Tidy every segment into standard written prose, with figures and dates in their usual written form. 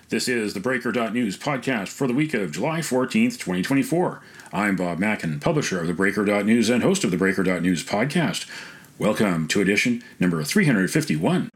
This is the Breaker.News podcast for the week of July 14th, 2024. I'm Bob Mackin, publisher of the Breaker.News and host of the Breaker.News podcast. Welcome to edition number 351.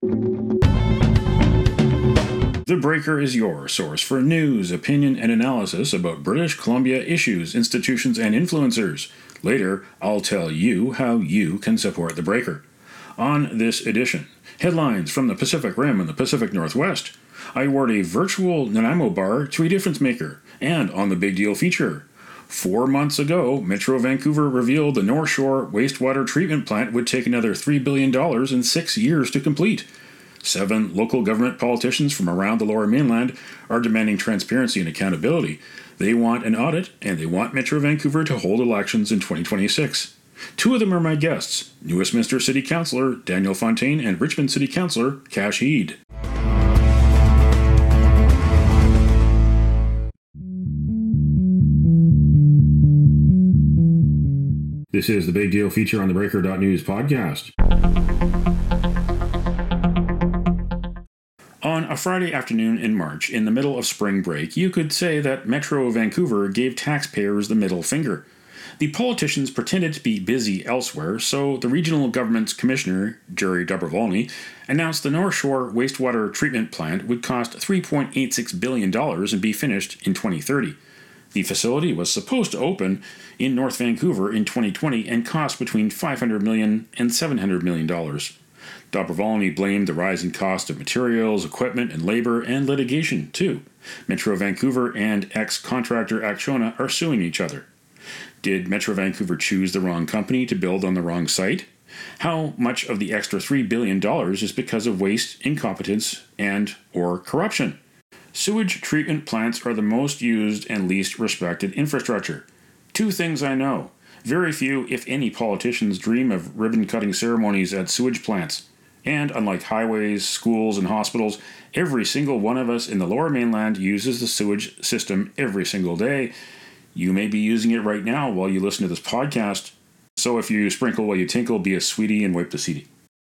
The Breaker is your source for news, opinion, and analysis about British Columbia issues, institutions, and influencers. Later, I'll tell you how you can support the Breaker. On this edition, headlines from the Pacific Rim and the Pacific Northwest. I award a virtual Nanaimo bar to a difference maker, and on the Big Deal feature. 4 months ago, Metro Vancouver revealed the North Shore wastewater treatment plant would take another $3 billion and 6 years to complete. 7 local government politicians from around the Lower Mainland are demanding transparency and accountability. They want an audit, and they want Metro Vancouver to hold elections in 2026. 2 of them are my guests, New Westminster City Councillor Daniel Fontaine and Richmond City Councillor Kash Heed. This is the Big Deal feature on the Breaker.News podcast. On a Friday afternoon in March, in the middle of spring break, you could say that Metro Vancouver gave taxpayers the middle finger. The politicians pretended to be busy elsewhere, so the regional government's commissioner, Jerry Dobrovolny, announced the North Shore wastewater treatment plant would cost $3.86 billion and be finished in 2030. The facility was supposed to open in North Vancouver in 2020 and cost between $500 million and $700 million. Dobrovolny blamed the rising cost of materials, equipment, and labor, and litigation, too. Metro Vancouver and ex-contractor Acciona are suing each other. Did Metro Vancouver choose the wrong company to build on the wrong site? How much of the extra $3 billion is because of waste, incompetence, and or corruption? Sewage treatment plants are the most used and least respected infrastructure. 2 things I know. Very few, if any, politicians dream of ribbon-cutting ceremonies at sewage plants. And unlike highways, schools, and hospitals, every single one of us in the Lower Mainland uses the sewage system every single day. You may be using it right now while you listen to this podcast. So if you sprinkle while you tinkle, be a sweetie and wipe the seedy.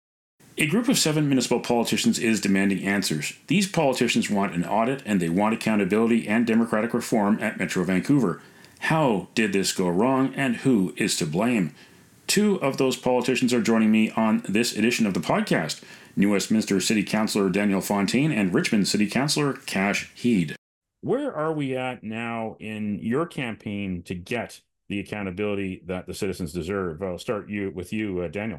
A group of 7 municipal politicians is demanding answers. These politicians want an audit and they want accountability and democratic reform at Metro Vancouver. How did this go wrong and who is to blame? 2 of those politicians are joining me on this edition of the podcast. New Westminster City Councillor Daniel Fontaine and Richmond City Councillor Kash Heed. Where are we at now in your campaign to get the accountability that the citizens deserve? I'll start with you, Daniel.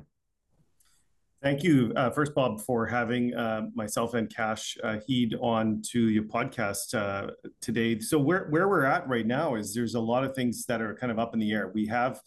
Thank you, first, Bob, for having myself and Kash Heed on to your podcast today. So where we're at right now is there's a lot of things that are kind of up in the air. We have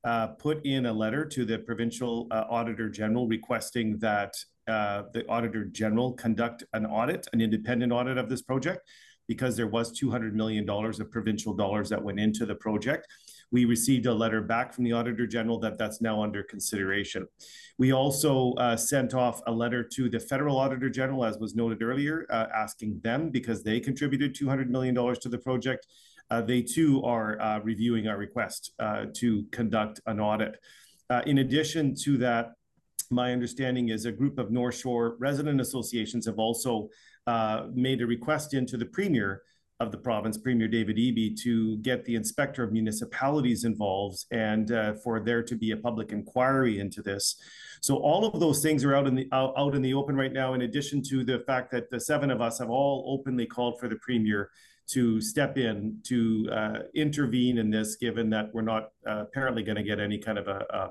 put in a letter to the Provincial Auditor General requesting that the Auditor General conduct an audit, an independent audit of this project, because there was $200 million of provincial dollars that went into the project. We received a letter back from the Auditor General that's now under consideration. We also sent off a letter to the Federal Auditor General, as was noted earlier, asking them, because they contributed $200 million to the project. They too are reviewing our request to conduct an audit. In addition to that, my understanding is a group of North Shore resident associations have also made a request into the Premier of the province, Premier David Eby, to get the Inspector of Municipalities involved and for there to be a public inquiry into this. So all of those things are out in the open right now, in addition to the fact that the 7 of us have all openly called for the Premier to step in to intervene in this, given that we're not apparently going to get any kind of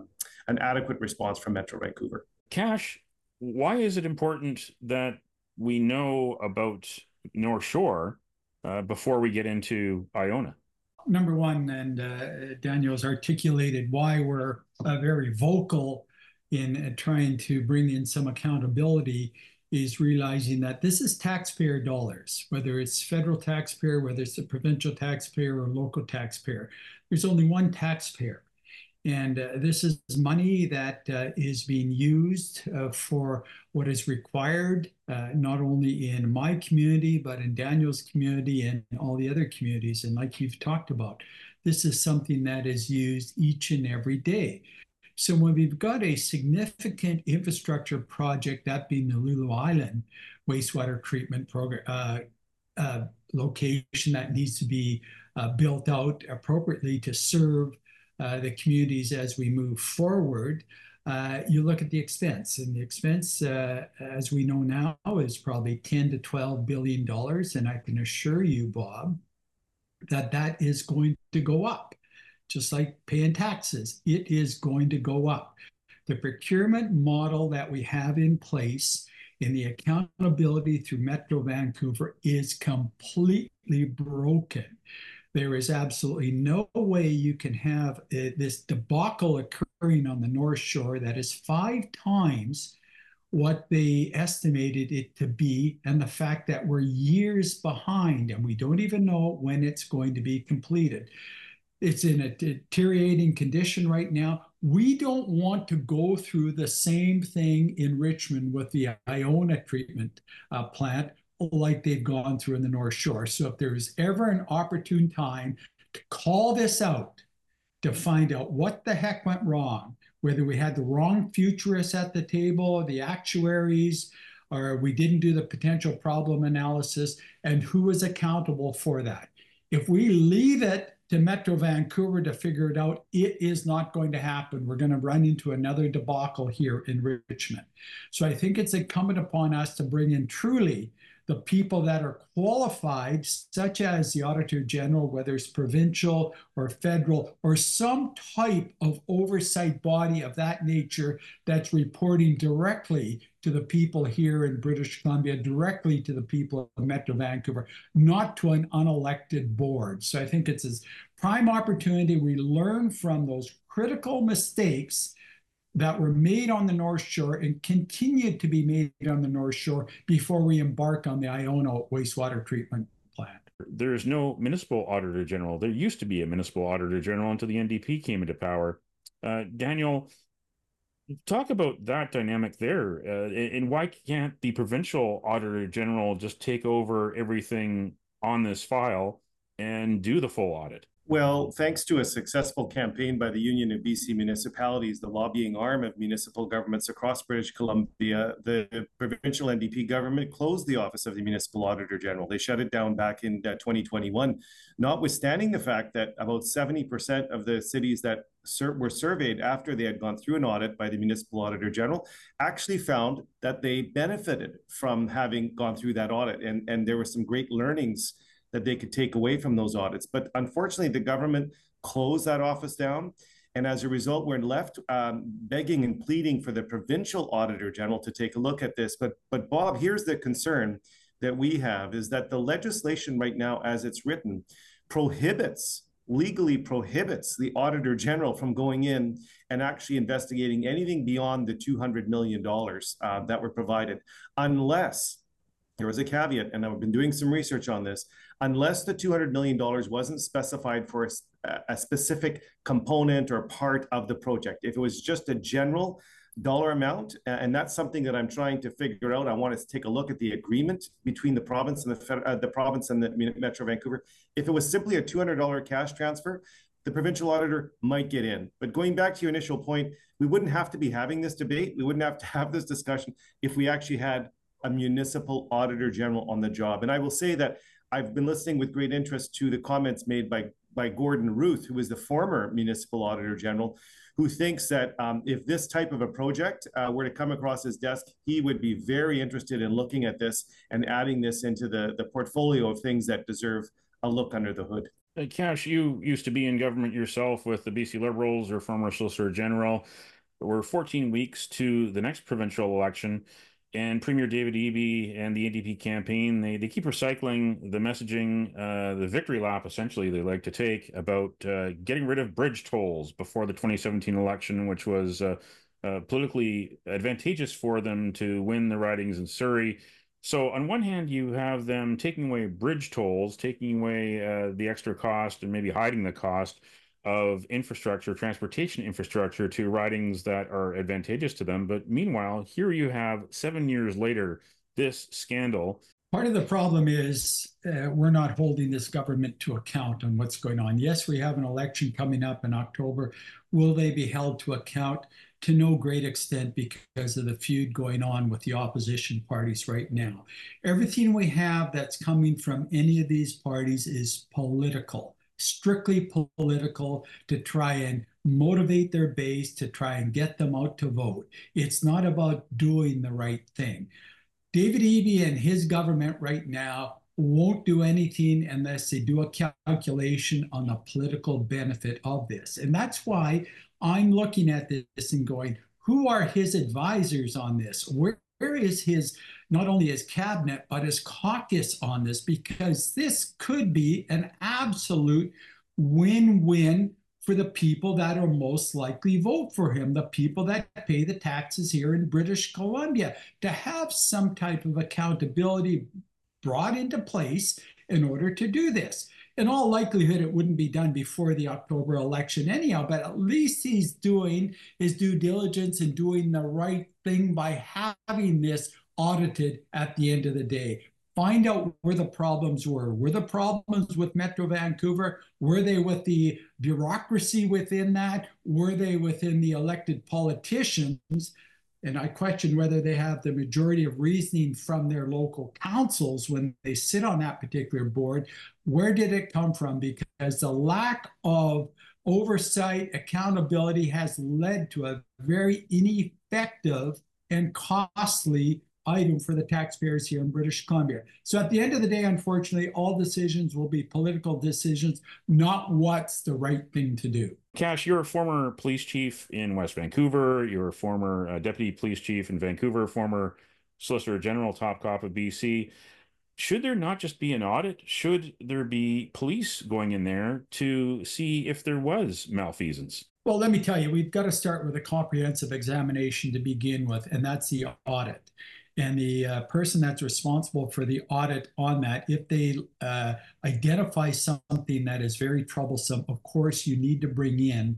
an adequate response from Metro Vancouver. Kash, why is it important that we know about North Shore before we get into Iona? Number one, and Daniel's articulated why we're very vocal in trying to bring in some accountability, is realizing that this is taxpayer dollars, whether it's federal taxpayer, whether it's the provincial taxpayer or local taxpayer. There's only one taxpayer. And this is money that is being used for what is required, not only in my community, but in Daniel's community and all the other communities. And like you've talked about, this is something that is used each and every day. So when we've got a significant infrastructure project, that being the Lulu Island wastewater treatment program location that needs to be built out appropriately to serve the communities as we move forward. You look at the expense, and the expense, as we know now, is probably $10 to $12 billion. And I can assure you, Bob, that that is going to go up, just like paying taxes. It is going to go up. The procurement model that we have in place in the accountability through Metro Vancouver is completely broken. There is absolutely no way you can have this debacle occurring on the North Shore that is 5 times what they estimated it to be, and the fact that we're years behind and we don't even know when it's going to be completed. It's in a deteriorating condition right now. We don't want to go through the same thing in Richmond with the Iona treatment plant like they've gone through in the North Shore. So if there's ever an opportune time to call this out, to find out what the heck went wrong, whether we had the wrong futurists at the table, the actuaries, or we didn't do the potential problem analysis, and who is accountable for that. If we leave it to Metro Vancouver to figure it out, it is not going to happen. We're going to run into another debacle here in Richmond. So I think it's incumbent upon us to bring in truly the people that are qualified, such as the Auditor General, whether it's provincial or federal, or some type of oversight body of that nature that's reporting directly to the people here in British Columbia, directly to the people of Metro Vancouver, not to an unelected board. So I think it's a prime opportunity. We learn from those critical mistakes that were made on the North Shore and continued to be made on the North Shore before we embark on the Iona wastewater treatment plant. There's no municipal auditor general. There used to be a municipal auditor general until the NDP came into power. Daniel, talk about that dynamic there, and why can't the provincial auditor general just take over everything on this file and do the full audit? Well, thanks to a successful campaign by the Union of BC Municipalities, the lobbying arm of municipal governments across British Columbia, the provincial NDP government closed the office of the Municipal Auditor General. They shut it down back in 2021, notwithstanding the fact that about 70% of the cities that were surveyed after they had gone through an audit by the Municipal Auditor General actually found that they benefited from having gone through that audit. And there were some great learnings that they could take away from those audits. But unfortunately, the government closed that office down. And as a result, we're left begging and pleading for the provincial auditor general to take a look at this. But Bob, here's the concern that we have, is that the legislation right now, as it's written, legally prohibits the auditor general from going in and actually investigating anything beyond the $200 million that were provided, unless, there was a caveat, and I've been doing some research on this, unless the $200 million wasn't specified for a specific component or part of the project. If it was just a general dollar amount, and that's something that I'm trying to figure out. I want to take a look at the agreement between the province and the province and the Metro Vancouver. If it was simply a $200 cash transfer, the provincial auditor might get in. But going back to your initial point, we wouldn't have to be having this debate. We wouldn't have to have this discussion if we actually had a municipal auditor general on the job. And I will say that I've been listening with great interest to the comments made by Gordon Ruth, who is the former municipal auditor general, who thinks that if this type of a project were to come across his desk, he would be very interested in looking at this and adding this into the portfolio of things that deserve a look under the hood. Cash, you used to be in government yourself with the BC Liberals, or former Solicitor General. We're 14 weeks to the next provincial election. And Premier David Eby and the NDP campaign, they keep recycling the messaging, the victory lap, essentially, they like to take about getting rid of bridge tolls before the 2017 election, which was politically advantageous for them to win the ridings in Surrey. So on one hand, you have them taking away bridge tolls, taking away the extra cost and maybe hiding the cost of infrastructure, transportation infrastructure, to ridings that are advantageous to them. But meanwhile, here you have 7 years later, this scandal. Part of the problem is we're not holding this government to account on what's going on. Yes, we have an election coming up in October. Will they be held to account? to no great extent because of the feud going on with the opposition parties right now. Everything we have that's coming from any of these parties is political, strictly political, to try and motivate their base, to try and get them out to vote. It's not about doing the right thing. David Eby and his government right now won't do anything unless they do a calculation on the political benefit of this. And that's why I'm looking at this and going, who are his advisors on this? Where is his, not only his cabinet, but his caucus on this? Because this could be an absolute win-win for the people that are most likely vote for him, the people that pay the taxes here in British Columbia, to have some type of accountability brought into place in order to do this. In all likelihood, it wouldn't be done before the October election anyhow, but at least he's doing his due diligence and doing the right thing by having this audited at the end of the day. Find out where the problems were. Were the problems with Metro Vancouver? Were they with the bureaucracy within that? Were they within the elected politicians? And I question whether they have the majority of reasoning from their local councils when they sit on that particular board. Where did it come from? Because the lack of oversight, accountability has led to a very ineffective and costly item for the taxpayers here in British Columbia. So at the end of the day, unfortunately, all decisions will be political decisions, not what's the right thing to do. Cash, you're a former police chief in West Vancouver. You're a former deputy police chief in Vancouver, former Solicitor General, top cop of BC. Should there not just be an audit? Should there be police going in there to see if there was malfeasance? Well, let me tell you, we've got to start with a comprehensive examination to begin with, and that's the audit. And the person that's responsible for the audit on that, if they identify something that is very troublesome, of course, you need to bring in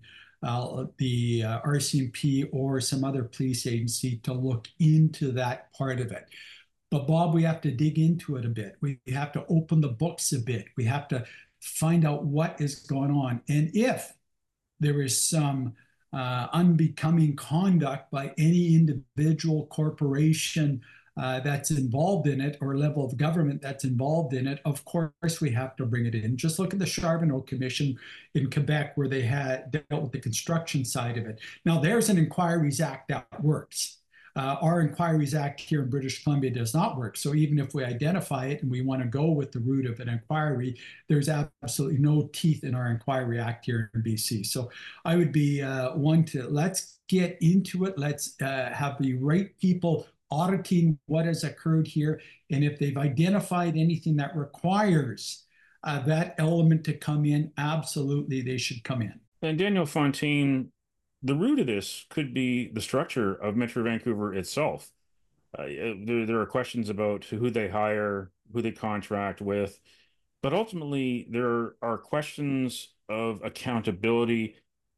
the RCMP or some other police agency to look into that part of it. But Bob, we have to dig into it a bit. We have to open the books a bit. We have to find out what is going on. And if there is some unbecoming conduct by any individual corporation that's involved in it, or level of government that's involved in it, of course we have to bring it in. Just look at the Charbonneau Commission in Quebec, where they had dealt with the construction side of it. Now there's an Inquiries Act that works. Our Inquiries Act here in British Columbia does not work. So even if we identify it and we want to go with the route of an inquiry, there's absolutely no teeth in our Inquiry Act here in BC. So I would be one to, let's get into it. Let's have the right people auditing what has occurred here. And if they've identified anything that requires that element to come in, absolutely they should come in. And Daniel Fontaine, the root of this could be the structure of Metro Vancouver itself. There are questions about who they hire, who they contract with, but ultimately there are questions of accountability,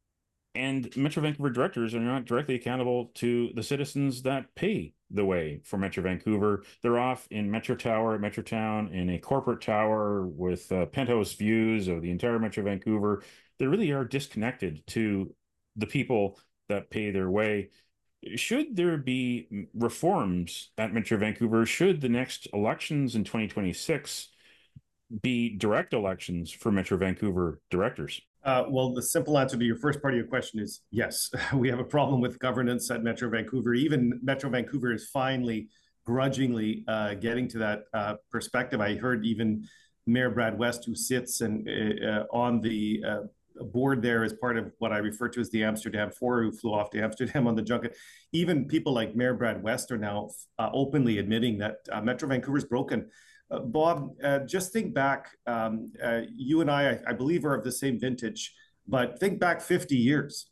and Metro Vancouver directors are not directly accountable to the citizens that pay the way for Metro Vancouver. They're off in Metro Tower, Metrotown, in a corporate tower with penthouse views of the entire Metro Vancouver. They really are disconnected to the people that pay their way. Should there be reforms at Metro Vancouver? Should the next elections in 2026 be direct elections for Metro Vancouver directors? Well, the simple answer to your first part of your question is yes. We have a problem with governance at Metro Vancouver. Even Metro Vancouver is finally, grudgingly getting to that perspective. I heard even Mayor Brad West, who sits on the board there as part of what I refer to as the Amsterdam Four, who flew off to Amsterdam on the junket. Even people like Mayor Brad West are now openly admitting that Metro Vancouver is broken. Bob, just think back. You and I believe, are of the same vintage, but think back 50 years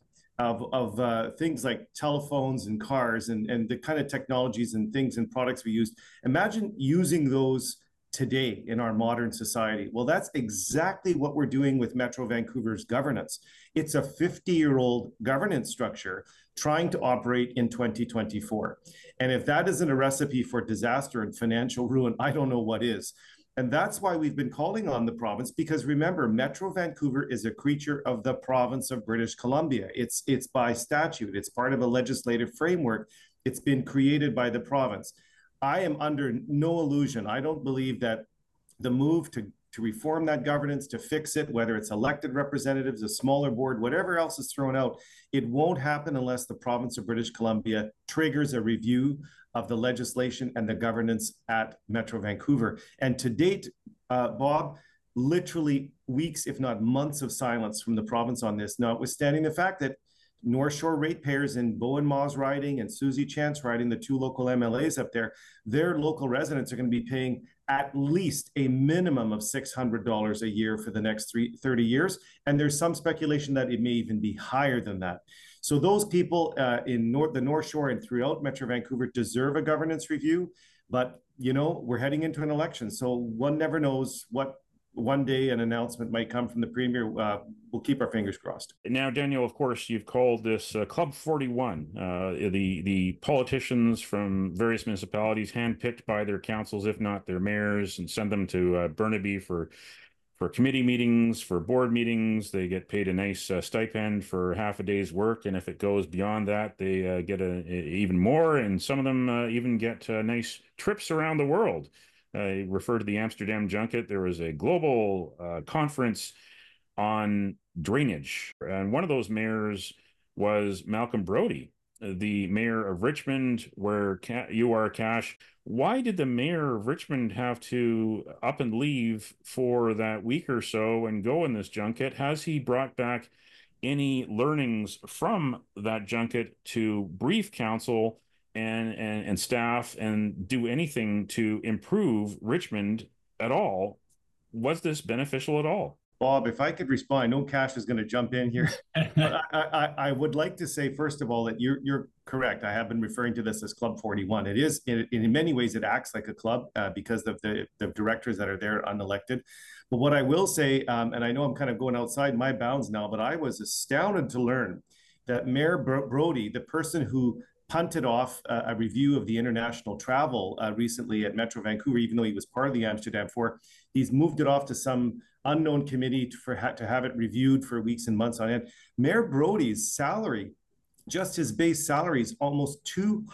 of things like telephones and cars and the kind of technologies and things and products we used. Imagine using those today in our modern society. Well, that's exactly what we're doing with Metro Vancouver's governance. It's a 50-year-old governance structure trying to operate in 2024. And if that isn't a recipe for disaster and financial ruin, I don't know what is. And that's why we've been calling on the province, because remember, Metro Vancouver is a creature of the province of British Columbia. It's by statute. It's part of a legislative framework. It's been created by the province. I am under no illusion. I don't believe that the move to reform that governance, to fix it, whether it's elected representatives, a smaller board, whatever else is thrown out, it won't happen unless the province of British Columbia triggers a review of the legislation and the governance at Metro Vancouver. And to date, Bob, literally weeks, if not months of silence from the province on this, notwithstanding the fact that North Shore ratepayers in Bowen Ma's riding and Susie Chance riding, the two local MLAs up there, their local residents are going to be paying at least a minimum of $600 a year for the next 30 years. And there's some speculation that it may even be higher than that. So those people in the North Shore and throughout Metro Vancouver deserve a governance review. But, you know, we're heading into an election. So one never knows what one day an announcement might come from the Premier. We'll keep our fingers crossed. Now, Daniel, of course, you've called this Club 41. The politicians from various municipalities, handpicked by their councils, if not their mayors, and send them to Burnaby for committee meetings, for board meetings. They get paid a nice stipend for half a day's work, and if it goes beyond that, they get even more, and some of them even get nice trips around the world. I refer to the Amsterdam junket. There was a global conference on drainage, and one of those mayors was Malcolm Brody, the mayor of Richmond, where you are, Cash. Why did the mayor of Richmond have to up and leave for that week or so and go in this junket? Has he brought back any learnings from that junket to brief council and staff and do anything to improve Richmond at all? Was this beneficial at all? Bob, if I could respond, I know Cash is going to jump in here. But I would like to say, first of all, that you're correct. I have been referring to this as Club 41. It is, in many ways, it acts like a club because of the directors that are there unelected. But what I will say, and I know I'm kind of going outside my bounds now, but I was astounded to learn that Mayor Brody, the person who punted off a review of the international travel recently at Metro Vancouver, even though he was part of the Amsterdam Four, he's moved it off to some unknown committee to have it reviewed for weeks and months on end. Mayor Brody's salary, just his base salary, is almost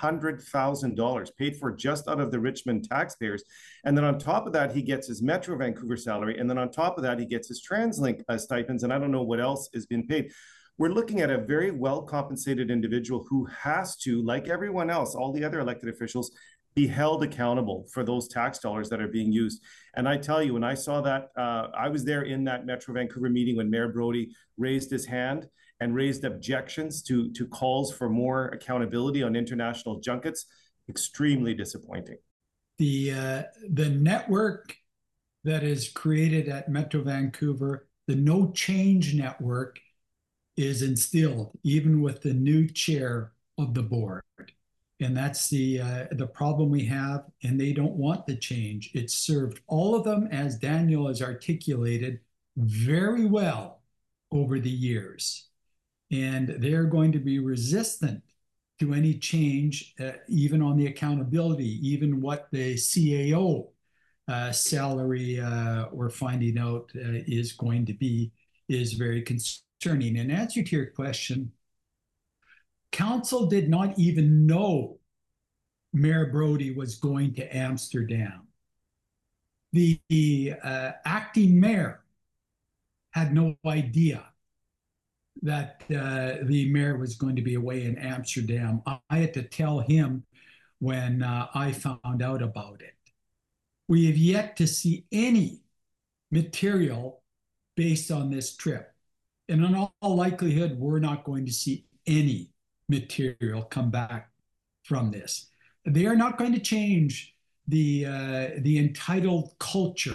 $200,000 paid for just out of the Richmond taxpayers. And then on top of that, he gets his Metro Vancouver salary. And then on top of that, he gets his TransLink stipends. And I don't know what else is being paid. We're looking at a very well-compensated individual who has to, like everyone else, all the other elected officials, be held accountable for those tax dollars that are being used. And I tell you, when I saw that, I was there in that Metro Vancouver meeting when Mayor Brody raised his hand and raised objections to calls for more accountability on international junkets. Extremely disappointing. The network that is created at Metro Vancouver, the No Change Network, is instilled even with the new chair of the board. And that's the problem we have, and they don't want the change. It's served all of them, as Daniel has articulated, very well over the years. And they're going to be resistant to any change, even on the accountability, even what the CAO salary we're finding out is going to be, is very concerning. In answer to your question, Council did not even know Mayor Brody was going to Amsterdam. The acting mayor had no idea that the mayor was going to be away in Amsterdam. I had to tell him when I found out about it. We have yet to see any material based on this trip. And in all likelihood, we're not going to see any material come back from this. They are not going to change the entitled culture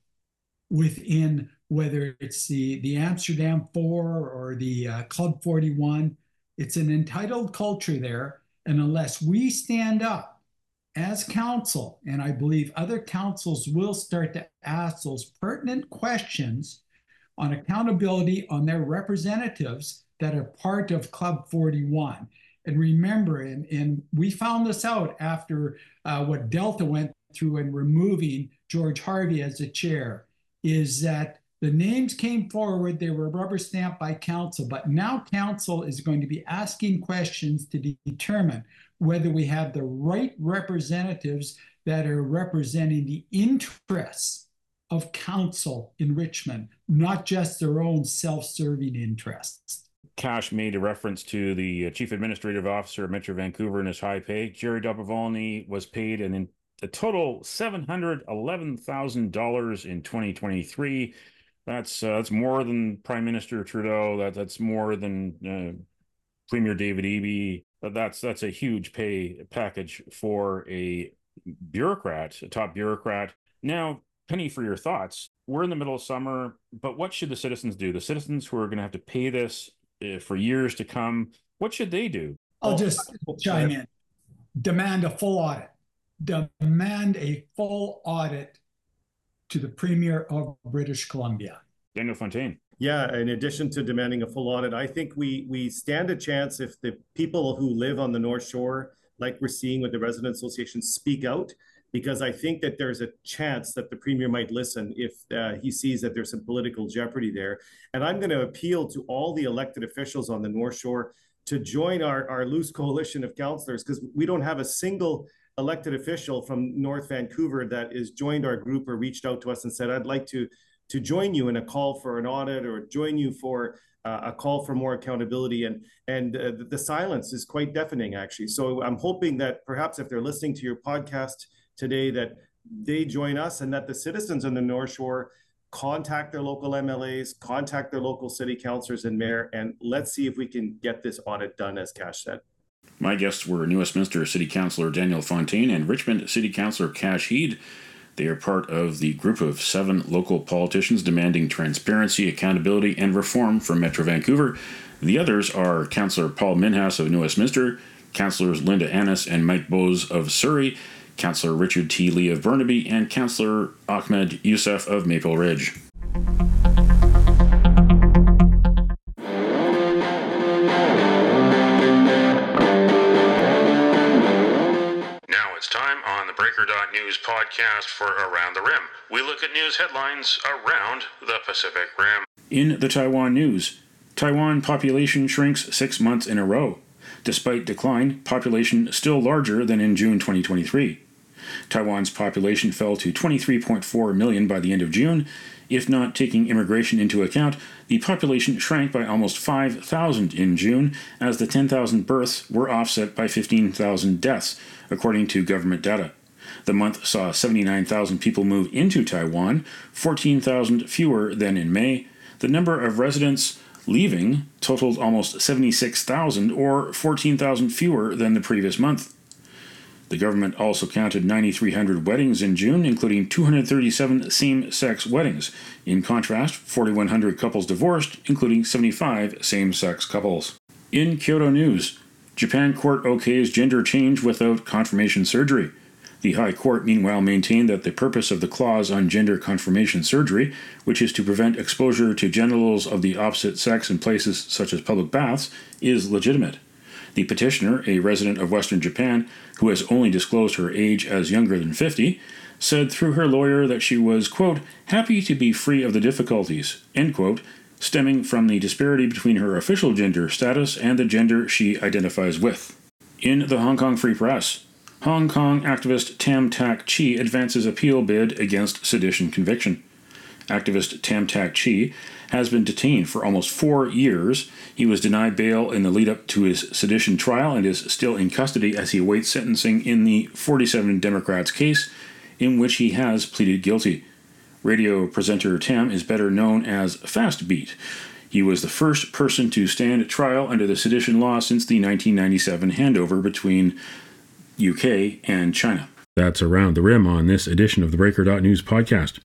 within, whether it's the Amsterdam Four or the Club 41. It's an entitled culture there. And unless we stand up as council, and I believe other councils will start to ask those pertinent questions on accountability on their representatives that are part of Club 41. And remember, and we found this out after what Delta went through and removing George Harvey as the chair, is that the names came forward, they were rubber stamped by council, but now council is going to be asking questions to determine whether we have the right representatives that are representing the interests of council in Richmond, not just their own self-serving interests. Cash made a reference to the Chief Administrative Officer of Metro Vancouver and his high pay. Jerry Dobrovolny was paid a total $711,000 in 2023. That's more than Prime Minister Trudeau. That's more than Premier David Eby. That's a huge pay package for a bureaucrat, a top bureaucrat. Now, Penny, for your thoughts. We're in the middle of summer, but what should the citizens do? The citizens who are going to have to pay this for years to come, what should they do? I'll just chime in. Demand a full audit. Demand a full audit to the Premier of British Columbia. Daniel Fontaine. Yeah, in addition to demanding a full audit, I think we stand a chance if the people who live on the North Shore, like we're seeing with the Resident Association, speak out, because I think that there's a chance that the Premier might listen if he sees that there's some political jeopardy there. And I'm going to appeal to all the elected officials on the North Shore to join our loose coalition of councillors, because we don't have a single elected official from North Vancouver that has joined our group or reached out to us and said, I'd like to join you in a call for an audit or join you for a call for more accountability. And the silence is quite deafening, actually. So I'm hoping that perhaps if they're listening to your podcast today, that they join us and that the citizens on the North Shore contact their local MLAs, contact their local city councillors and mayor, and let's see if we can get this audit done, as Cash said. My guests were New Westminster City Councillor Daniel Fontaine and Richmond City Councillor Cash Heed. They are part of the group of 7 local politicians demanding transparency, accountability, and reform from Metro Vancouver. The others are Councillor Paul Minhas of New Westminster, Councillors Linda Annis and Mike Bowes of Surrey, Councillor Richard T. Lee of Burnaby, and Councillor Ahmed Youssef of Maple Ridge. It's time on the Breaker.News podcast for Around the Rim. We look at news headlines around the Pacific Rim. In the Taiwan news, Taiwan population shrinks 6 months in a row. Despite decline, population still larger than in June 2023. Taiwan's population fell to 23.4 million by the end of June. If not taking immigration into account, the population shrank by almost 5,000 in June, as the 10,000 births were offset by 15,000 deaths, according to government data. The month saw 79,000 people move into Taiwan, 14,000 fewer than in May. The number of residents leaving totaled almost 76,000, or 14,000 fewer than the previous month. The government also counted 9,300 weddings in June, including 237 same-sex weddings. In contrast, 4,100 couples divorced, including 75 same-sex couples. In Kyoto news, Japan court okays gender change without confirmation surgery. The High Court, meanwhile, maintained that the purpose of the clause on gender confirmation surgery, which is to prevent exposure to genitals of the opposite sex in places such as public baths, is legitimate. The petitioner, a resident of Western Japan who has only disclosed her age as younger than 50, said through her lawyer that she was, quote, happy to be free of the difficulties, end quote, stemming from the disparity between her official gender status and the gender she identifies with. In the Hong Kong Free Press, Hong Kong activist Tam Tak Chi advances appeal bid against sedition conviction. Activist Tam Tak Chi has been detained for almost 4 years. He was denied bail in the lead-up to his sedition trial and is still in custody as he awaits sentencing in the 47 Democrats case, in which he has pleaded guilty. Radio presenter Tam is better known as Fast Beat. He was the first person to stand trial under the sedition law since the 1997 handover between UK and China. That's Around the Rim on this edition of the Breaker.News podcast.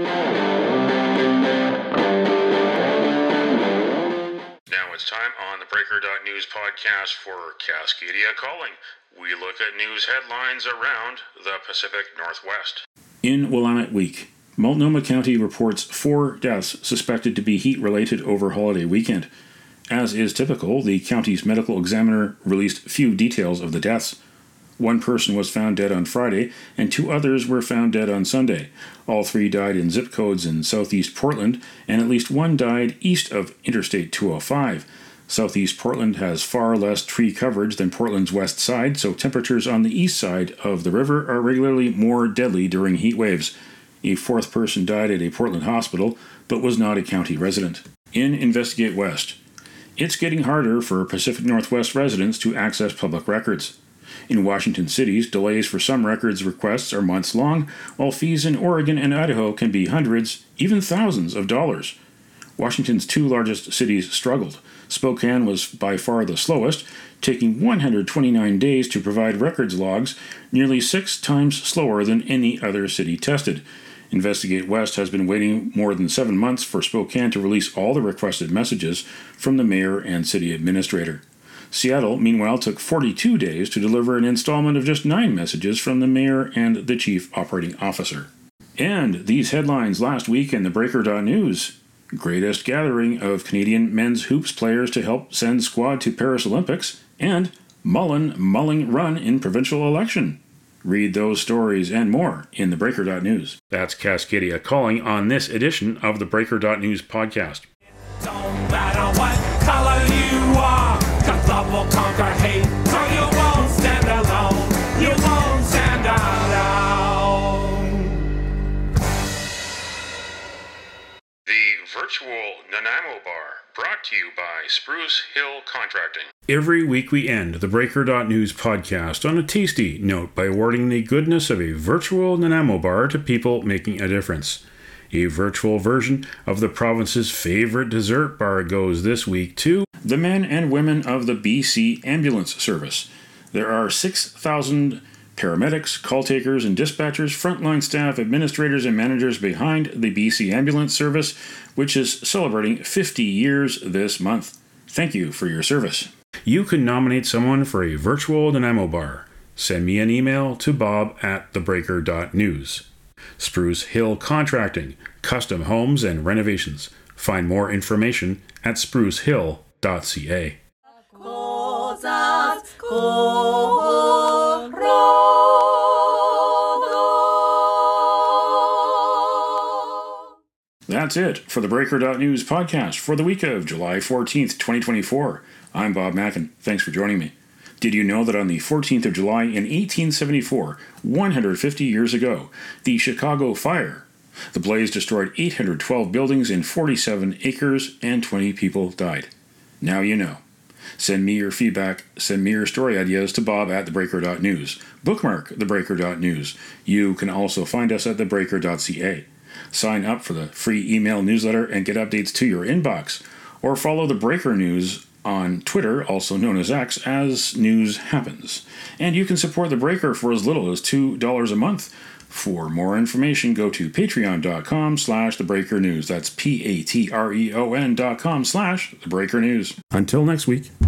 Time on the Breaker.News podcast for Cascadia Calling. We look at news headlines around the Pacific Northwest. In Willamette Week, Multnomah County reports 4 deaths suspected to be heat-related over holiday weekend. As is typical, the county's medical examiner released few details of the deaths. One person was found dead on Friday, and 2 others were found dead on Sunday. All 3 died in zip codes in southeast Portland, and at least 1 died east of Interstate 205. Southeast Portland has far less tree coverage than Portland's west side, so temperatures on the east side of the river are regularly more deadly during heat waves. A 4th person died at a Portland hospital, but was not a county resident. In Investigate West, it's getting harder for Pacific Northwest residents to access public records. In Washington City, delays for some records requests are months long, while fees in Oregon and Idaho can be hundreds, even thousands of dollars. Washington's 2 largest cities struggled. Spokane was by far the slowest, taking 129 days to provide records logs, nearly 6 times slower than any other city tested. Investigate West has been waiting more than 7 months for Spokane to release all the requested messages from the mayor and city administrator. Seattle, meanwhile, took 42 days to deliver an installment of just 9 messages from the mayor and the chief operating officer. And these headlines last week in the Breaker.News. Greatest gathering of Canadian men's hoops players to help send squad to Paris Olympics, and mulling run in provincial election. Read those stories and more in the Breaker.News. That's Cascadia calling on this edition of the Breaker.News podcast. Don't matter what color you are, 'cause love will conquer hate, so you won't stand alone, you won't stand alone. The Virtual Nanaimo Bar, brought to you by Spruce Hill Contracting. Every week we end the Breaker.News podcast on a tasty note by awarding the goodness of a virtual Nanaimo bar to people making a difference. A virtual version of the province's favorite dessert bar goes this week to the men and women of the BC Ambulance Service. There are 6,000 paramedics, call takers, and dispatchers, frontline staff, administrators, and managers behind the BC Ambulance Service, which is celebrating 50 years this month. Thank you for your service. You can nominate someone for a virtual Nanaimo bar. Send me an email to bob@thebreaker.news. Spruce Hill Contracting, custom homes and renovations. Find more information at sprucehill.ca. That's it for the Breaker.News podcast for the week of July 14th, 2024. I'm Bob Mackin. Thanks for joining me. Did you know that on the 14th of July in 1874, 150 years ago, the Chicago Fire, the blaze destroyed 812 buildings in 47 acres and 20 people died? Now you know. Send me your feedback, send me your story ideas to bob@thebreaker.news. Bookmark thebreaker.news. You can also find us at thebreaker.ca. Sign up for the free email newsletter and get updates to your inbox. Or follow the Breaker News on Twitter, also known as X, as news happens. And you can support the Breaker for as little as $2 a month. For more information, go to patreon.com/thebreakernews. That's patreon.com/thebreakernews. Until next week.